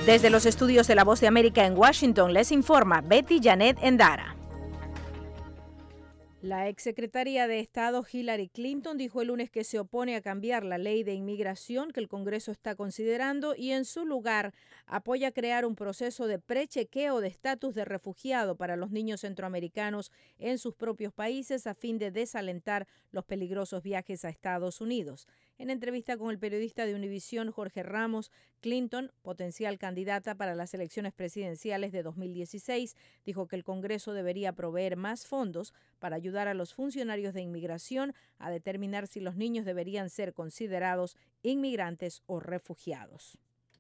Desde los estudios de La Voz de América en Washington les informa Betty Janet Endara. La exsecretaria de Estado Hillary Clinton dijo el lunes que se opone a cambiar la ley de inmigración que el Congreso está considerando y en su lugar apoya crear un proceso de prechequeo de estatus de refugiado para los niños centroamericanos en sus propios países a fin de desalentar los peligrosos viajes a Estados Unidos. En entrevista con el periodista de Univisión Jorge Ramos, Clinton, potencial candidata para las elecciones presidenciales de 2016, dijo que el Congreso debería proveer más fondos para ayudar a los funcionarios de inmigración a determinar si los niños deberían ser considerados inmigrantes o refugiados.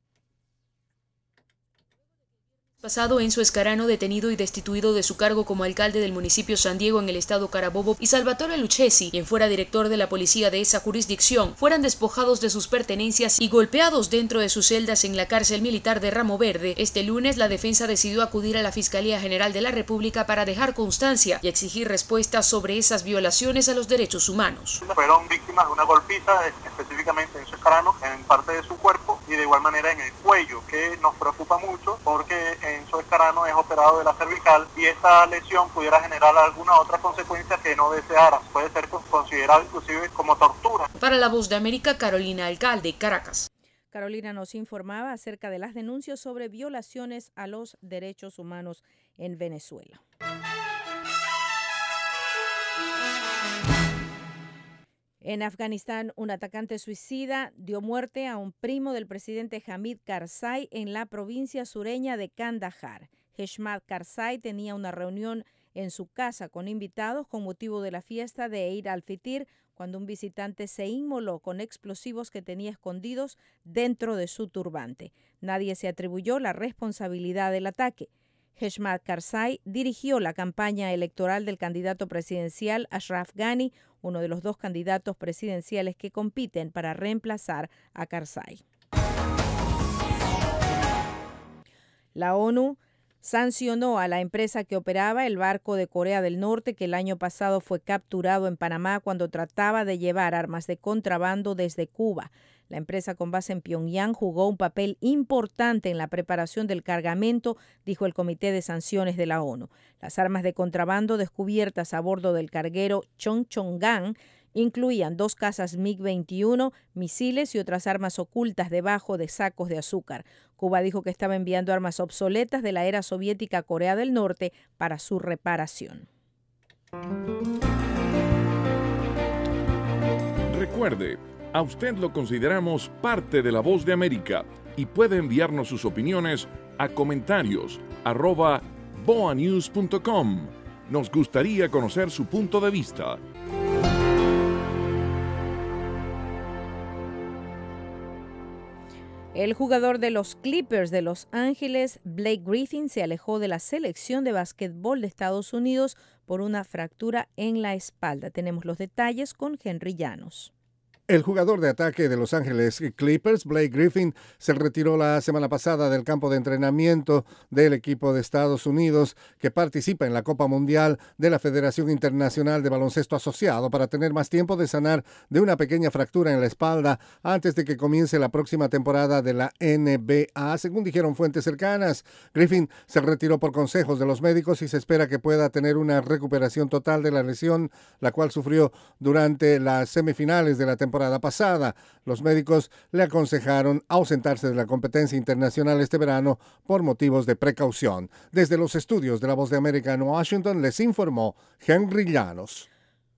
Pasado Enzo Escarano, detenido y destituido de su cargo como alcalde del municipio San Diego en el estado Carabobo, y Salvatore Lucchesi, quien fuera director de la policía de esa jurisdicción, fueran despojados de sus pertenencias y golpeados dentro de sus celdas en la cárcel militar de Ramo Verde. Este lunes, la defensa decidió acudir a la Fiscalía General de la República para dejar constancia y exigir respuestas sobre esas violaciones a los derechos humanos. Fueron víctimas de una golpiza, específicamente Enzo Escarano, en parte de su cuerpo y de igual manera en el cuello, que nos preocupa mucho porque Enzo Escarano es operado de la cervical y esta lesión pudiera generar alguna otra consecuencia que no deseara. Puede ser considerado inclusive como tortura. Para La Voz de América, Carolina Alcalde, Caracas. Carolina nos informaba acerca de las denuncias sobre violaciones a los derechos humanos en Venezuela. En Afganistán, un atacante suicida dio muerte a un primo del presidente Hamid Karzai en la provincia sureña de Kandahar. Heshmat Karzai tenía una reunión en su casa con invitados con motivo de la fiesta de Eid al-Fitr cuando un visitante se inmoló con explosivos que tenía escondidos dentro de su turbante. Nadie se atribuyó la responsabilidad del ataque. Heshmat Karzai dirigió la campaña electoral del candidato presidencial Ashraf Ghani, uno de los dos candidatos presidenciales que compiten para reemplazar a Karzai. La ONU sancionó a la empresa que operaba el barco de Corea del Norte que el año pasado fue capturado en Panamá cuando trataba de llevar armas de contrabando desde Cuba. La empresa con base en Pyongyang jugó un papel importante en la preparación del cargamento, dijo el Comité de Sanciones de la ONU. Las armas de contrabando descubiertas a bordo del carguero Chongchongang incluían 2 cazas MiG-21, misiles y otras armas ocultas debajo de sacos de azúcar. Cuba dijo que estaba enviando armas obsoletas de la era soviética a Corea del Norte para su reparación. Recuerde, a usted lo consideramos parte de La Voz de América y puede enviarnos sus opiniones a comentarios@boanews.com. Nos gustaría conocer su punto de vista. El jugador de los Clippers de Los Ángeles, Blake Griffin, se alejó de la selección de básquetbol de Estados Unidos por una fractura en la espalda. Tenemos los detalles con Henry Llanos. El jugador de ataque de Los Ángeles Clippers, Blake Griffin, se retiró la semana pasada del campo de entrenamiento del equipo de Estados Unidos que participa en la Copa Mundial de la Federación Internacional de Baloncesto Asociado para tener más tiempo de sanar de una pequeña fractura en la espalda antes de que comience la próxima temporada de la NBA, según dijeron fuentes cercanas. Griffin se retiró por consejos de los médicos y se espera que pueda tener una recuperación total de la lesión, la cual sufrió durante las semifinales de la temporada pasada. Los médicos le aconsejaron ausentarse de la competencia internacional este verano por motivos de precaución. Desde los estudios de La Voz de América en Washington les informó Henry Llanos.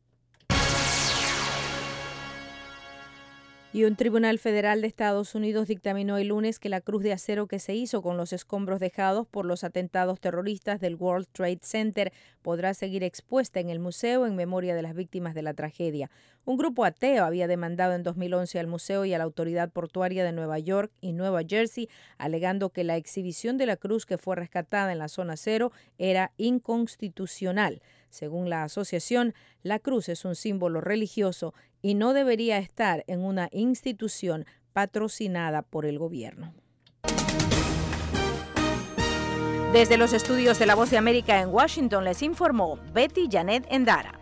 Y un tribunal federal de Estados Unidos dictaminó el lunes que la cruz de acero que se hizo con los escombros dejados por los atentados terroristas del World Trade Center podrá seguir expuesta en el museo en memoria de las víctimas de la tragedia. Un grupo ateo había demandado en 2011 al museo y a la autoridad portuaria de Nueva York y Nueva Jersey, alegando que la exhibición de la cruz que fue rescatada en la zona cero era inconstitucional. Según la asociación, la cruz es un símbolo religioso y no debería estar en una institución patrocinada por el gobierno. Desde los estudios de La Voz de América en Washington les informó Betty Janet Endara.